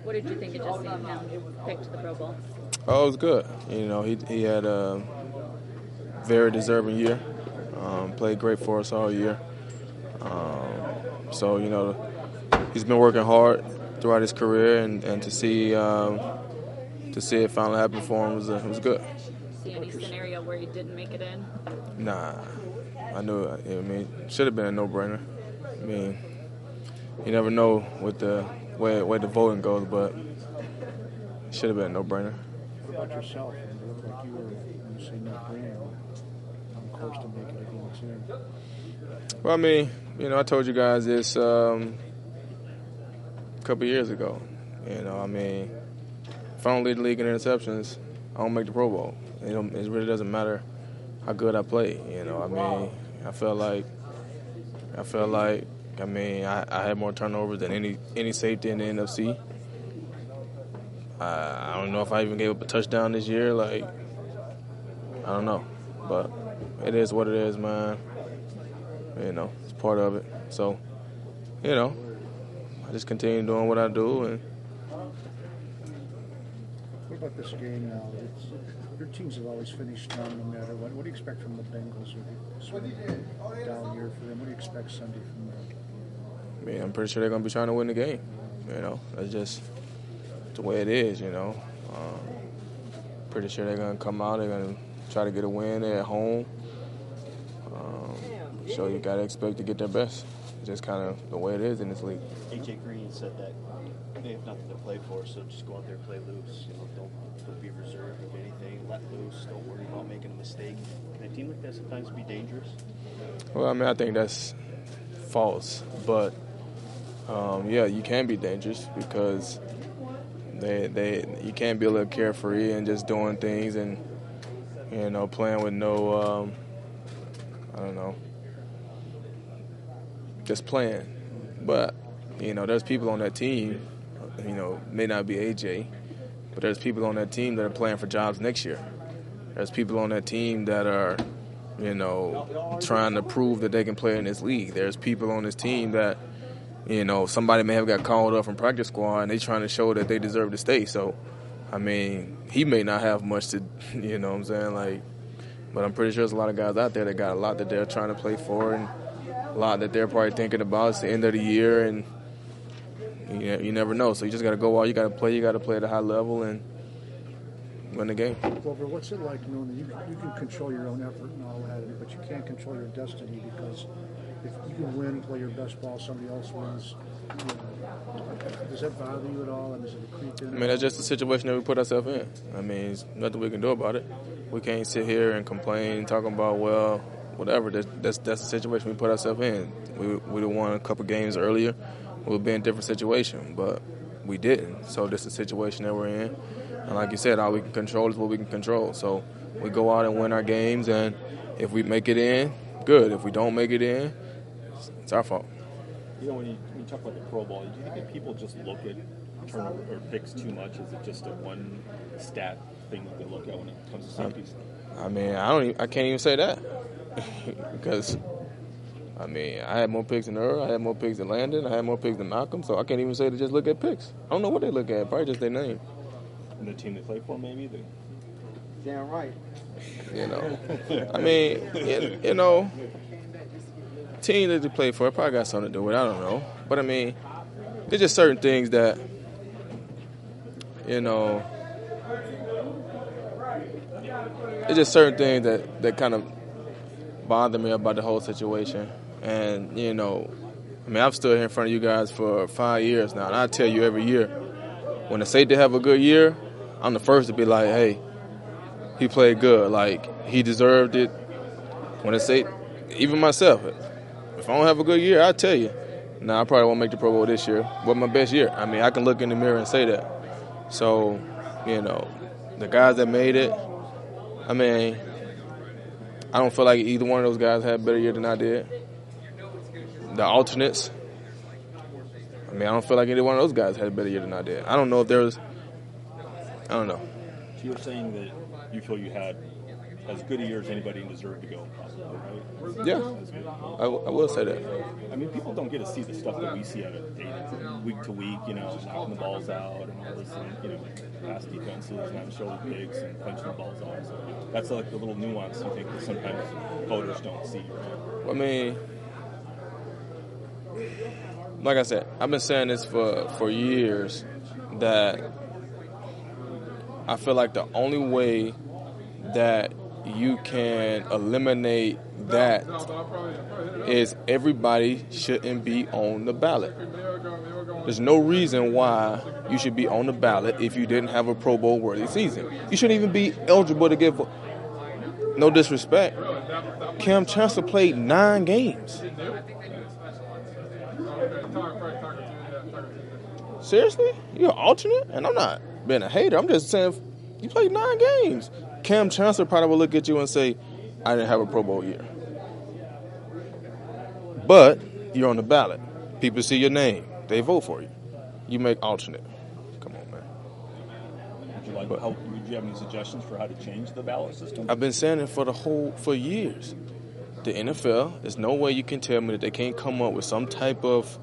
What did you think of just seeing him picked to the Pro Bowl? Oh, it was good. You know, he had a very deserving year. Played great for us all year. So, you know, he's been working hard throughout his career, and to see it finally happen for him was good. See any scenario where he didn't make it in? Nah, I knew it. I mean, it should have been a no-brainer. I mean, you never know with the way the voting goes, but it should have been a no-brainer. What about yourself? You look like you were, when you say no-brainer, on course to make it again too. Well, I mean, you know, I told you guys this a couple years ago. You know, I mean, if I don't lead the league in interceptions, I don't make the Pro Bowl. It really doesn't matter how good I play. You know, I mean, I felt like, I mean, I had more turnovers than any safety in the NFC. I don't know if I even gave up a touchdown this year. Like, I don't know, but it is what it is, man. You know, it's part of it. So, you know, I just continue doing what I do. And what about this game now? Your teams have always finished strong no matter what. What do you expect from the Bengals? It's a down year for them. What do you expect Sunday from them? I mean, I'm pretty sure they're going to be trying to win the game. You know, that's just the way it is, you know. Pretty sure they're going to come out. They're going to try to get a win. They're at home. So you got to expect to get their best. It's just kind of the way it is in this league. AJ Green said that they have nothing to play for, so just go out there and play loose. You know, don't be reserved of anything. Let loose. Don't worry about making a mistake. Can a team like that sometimes be dangerous? Well, I mean, I think that's false. But, yeah, you can be dangerous because you can't be a little carefree and just doing things and, you know, playing with no, I don't know, just playing. But, you know, there's people on that team, you know, may not be AJ, but there's people on that team that are playing for jobs next year. There's people on that team that are, you know, trying to prove that they can play in this league. There's people on this team that, you know, somebody may have got called up from practice squad and they trying to show that they deserve to stay. So, I mean, he may not have much to, you know what I'm saying, like, but I'm pretty sure there's a lot of guys out there that got a lot that they're trying to play for and a lot that they're probably thinking about. It's the end of the year, and you never know. So you just got to go out. You got to play at a high level and win the game. Glover, what's it like knowing that you can control your own effort and all that, but you can't control your destiny because if you can win, play your best ball, somebody else wins. You know, does that bother you at all? And is it a creep in? I mean, that's just the situation that we put ourselves in. I mean, there's nothing we can do about it. We can't sit here and complain, talking about, well, whatever. That's the situation we put ourselves in. We would have won a couple games earlier. We would be in a different situation, but we didn't. So this is the situation that we're in. And like you said, all we can control is what we can control. So we go out and win our games, and if we make it in, good. If we don't make it in, it's our fault. You know, when you talk about the Pro Bowl, do you think that people just look at turnover or picks too much? Is it just a one stat thing that they look at when it comes to safeties? I mean, I can't even say that because, I mean, I had more picks than Earl, I had more picks than Landon, I had more picks than Malcolm, so I can't even say to just look at picks. I don't know what they look at, probably just their name. And the team they play for, maybe? Damn right. You know, I mean, you know, team that they play for probably got something to do with it, I don't know. But, I mean, there's just certain things that, you know, it's just certain things that kind of bother me about the whole situation. And, you know, I mean, I've stood here in front of you guys for 5 years now, and I tell you every year, when the safety have a good year, I'm the first to be like, hey, he played good. Like, he deserved it. When it's safety, even myself, if I don't have a good year, I'll tell you, nah, I probably won't make the Pro Bowl this year. But my best year. I mean, I can look in the mirror and say that. So, you know, the guys that made it, I mean, I don't feel like either one of those guys had a better year than I did. The alternates, I mean, I don't feel like either one of those guys had a better year than I did. I don't know if there was, I don't know. So you're saying that you feel you had as good a year as anybody deserved to go, probably, right? Yeah, I will say that. I mean, people don't get to see the stuff that we see out of Dayton week to week, knocking the balls out and all this, and, pass defenses and having shoulder pigs and punching the balls out. So that's like the little nuance you think that sometimes voters don't see, right? I mean, like I said, I've been saying this for years that I feel like the only way that you can eliminate that is everybody shouldn't be on the ballot. There's no reason why you should be on the ballot if you didn't have a Pro Bowl worthy season. You shouldn't even be eligible to get. No disrespect, Cam Chancellor played 9 games. Seriously? You're an alternate? And I'm not being a hater. I'm just saying you played 9 games. Cam Chancellor probably will look at you and say, I didn't have a Pro Bowl year. But you're on the ballot. People see your name. They vote for you. You make alternate. Come on, man. Would you have any suggestions for how to change the ballot system? I've been saying it for years. The NFL, there's no way you can tell me that they can't come up with some type of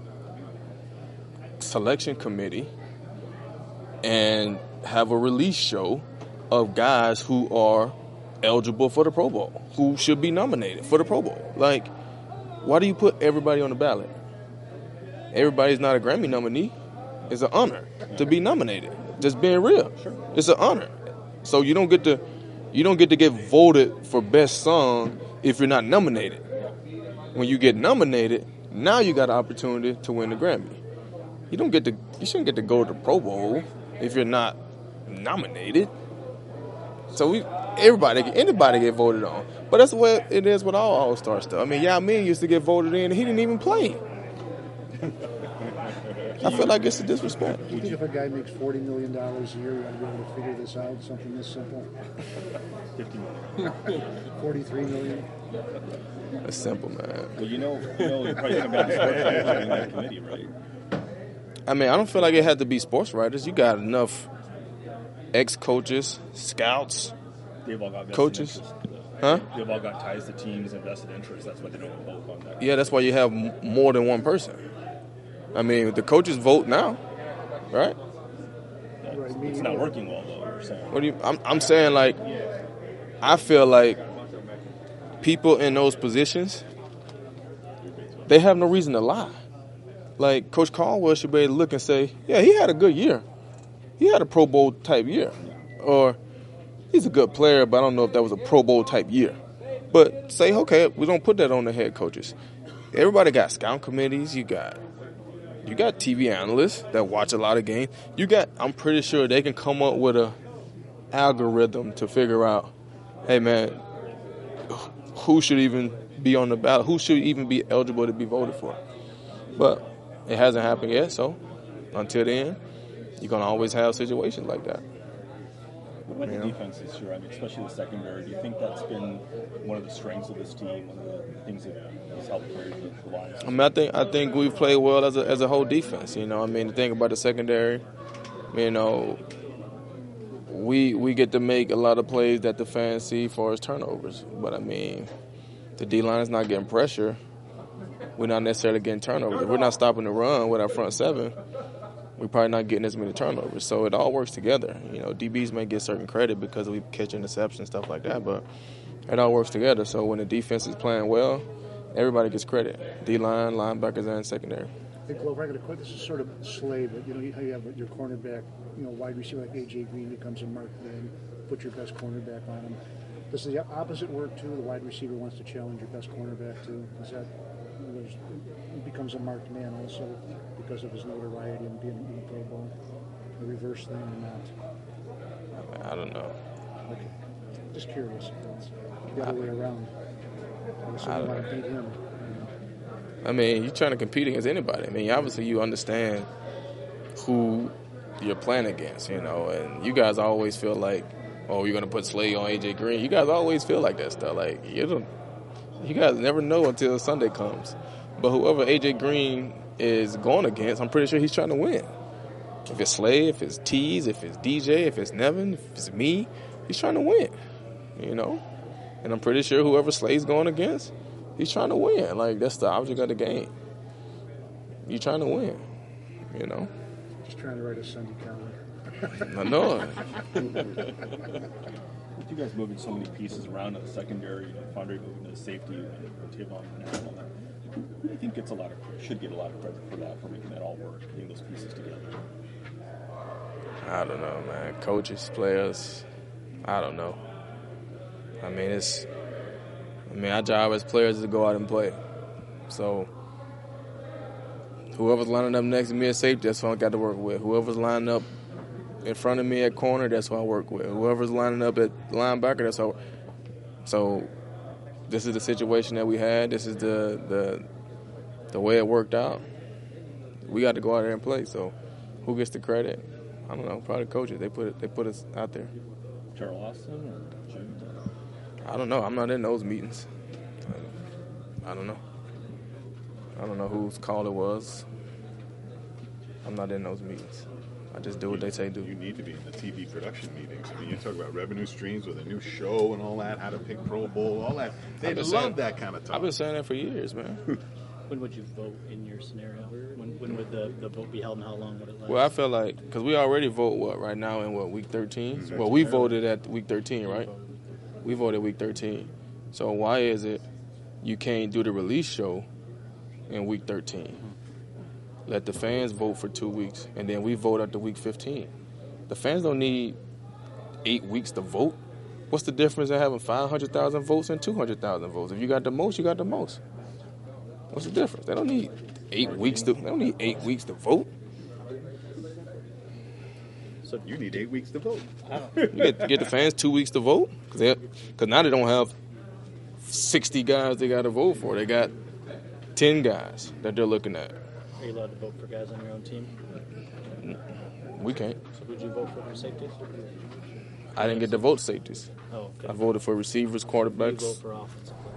selection committee and have a release show of guys who are eligible for the Pro Bowl, who should be nominated for the Pro Bowl. Like, why do you put everybody on the ballot? Everybody's not a Grammy nominee. It's an honor to be nominated. Just being real. Sure. It's an honor. So you don't get to get voted for best song if you're not nominated. When you get nominated, now you got an opportunity to win the Grammy. You shouldn't get to go to the Pro Bowl if you're not nominated. So anybody get voted on. But that's the way it is with all All-Star stuff. I mean, Yao Ming used to get voted in and he didn't even play. I feel like it's a disrespect. Do you think if a guy makes $40 million a year, you ought to be able to figure this out, something this simple? 50 million. 43 million? It's simple, man. Well, you're probably going to be on that committee, right? I mean, I don't feel like it had to be sports writers. You got enough ex-coaches, scouts, They've all got coaches. interest. Huh? They've all got ties to teams and vested interests. That's why they don't vote on that. Yeah, that's why you have more than one person. I mean, the coaches vote now, right? It's not working well, though, you're saying. What do you? I'm saying, like, I feel like people in those positions, they have no reason to lie. Like, Coach Caldwell should be able to look and say, yeah, he had a good year. He had a Pro Bowl type year. Or he's a good player, but I don't know if that was a Pro Bowl type year. But say, okay, we don't put that on the head coaches. Everybody got scout committees. You got TV analysts that watch a lot of games. I'm pretty sure they can come up with a algorithm to figure out, hey, man, who should even be on the ballot? Who should even be eligible to be voted for? But it hasn't happened yet, so until then, you're going to always have situations like that. What about the defense this year? I mean, especially the secondary. Do you think that's been one of the strengths of this team, one of the things that has helped carry the Lions? I mean, I think we've played well as a whole defense. I mean, the thing about the secondary, we get to make a lot of plays that the fans see for as turnovers. But I mean, the D-line is not getting pressure. We're not necessarily getting turnovers. If we're not stopping the run with our front seven, we're probably not getting as many turnovers. So it all works together. DBs may get certain credit because we catch interceptions, stuff like that, but it all works together. So when the defense is playing well, everybody gets credit. D-line, linebackers, and secondary. Hey, Glover, I got a quick. This is sort of slave, but how you have your cornerback, wide receiver like A.J. Green becomes a mark man, put your best cornerback on him. Does the opposite work too? The wide receiver wants to challenge your best cornerback too. Is that he becomes a marked man also because of his notoriety and being in the Pro Bowl? The reverse thing or not? I don't know. Okay, just curious. The other way around. I want to beat him. I mean, you're trying to compete against anybody. I mean, obviously you understand who you're playing against, and you guys always feel like, oh, you're going to put Slade on A.J. Green. You guys always feel like that stuff. Like, you guys never know until Sunday comes. But whoever A.J. Green is going against, I'm pretty sure he's trying to win. If it's Slade, if it's Tease, if it's DJ, if it's Nevin, if it's me, he's trying to win. you know. And I'm pretty sure whoever Slade's going against, he's trying to win. Like, that's the object of the game. You're trying to win, you know. Just trying to write a Sunday calendar. I know it. With you guys moving so many pieces around in the secondary, Fondre moving to the safety, and Tavon and all that, who do you think should get a lot of credit for that, for making that all work, getting those pieces together? I don't know, man. Coaches, players, I don't know. I mean, our job as players is to go out and play. So whoever's lining up next to me at safety, that's who I got to work with. Whoever's lining up in front of me at corner, that's who I work with. Whoever's lining up at linebacker, that's who. So this is the situation that we had. This is the way it worked out. We got to go out there and play. So who gets the credit? I don't know. Probably coaches. They put us out there. Terrell Austin or Jim? I don't know. I'm not in those meetings. I don't know. I don't know whose call it was. I'm not in those meetings. I just do what they say do. You need to be in the TV production meetings. I mean, you talk about revenue streams with a new show and all that, how to pick Pro Bowl, all that. They love that kind of talk. I've been saying that for years, man. When would you vote in your scenario? When would the vote be held and how long would it last? Well, I feel like, because we already vote, right now in week 13? Well, we voted at week 13, right? We voted week 13. So why is it you can't do the release show in week 13? Let the fans vote for 2 weeks, and then we vote after week 15. The fans don't need 8 weeks to vote. What's the difference in having 500,000 votes and 200,000 votes? If you got the most, you got the most. What's the difference? They don't need 8 weeks to vote. So you need 8 weeks to vote. You get the fans 2 weeks to vote, because now they don't have 60 guys they got to vote for. They got 10 guys that they're looking at. Are you allowed to vote for guys on your own team? We can't. So would you vote for your safeties? I didn't get to vote safeties. Oh, okay. I voted for receivers, quarterbacks. You vote for offensive players.